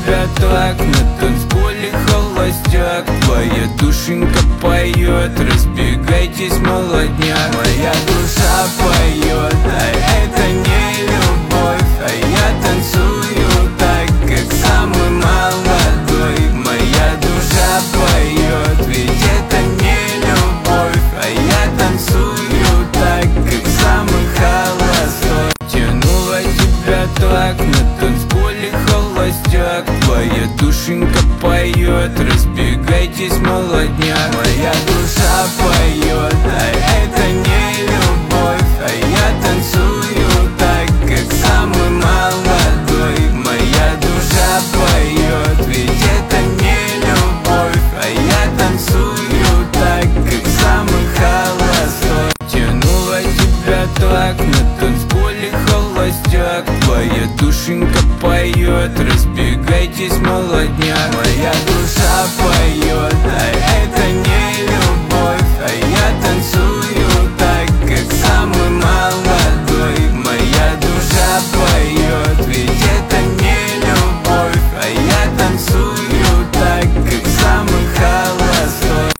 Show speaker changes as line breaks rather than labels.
тебя так, на танцполе холостяк. Твоя душенька поет, разбегайтесь, молодня. Моя душа поет, а это не любовь, а я танцую так, как самый молодой. Моя душа поет, ведь это не любовь, а я танцую так, как самый холостой. Тянула тебя так, на танцполе холостяк. Твоя душенька поет, разбегайтесь, молодня. Моя душа поет, а это не любовь, а я танцую так, как самый молодой. Моя душа поет, ведь это не любовь, а я танцую так, как самый холостой. Тянула тебя так, на танцполе холостяк. Твоя душенька поет, разбегайтесь, молодня. Моя душа поет,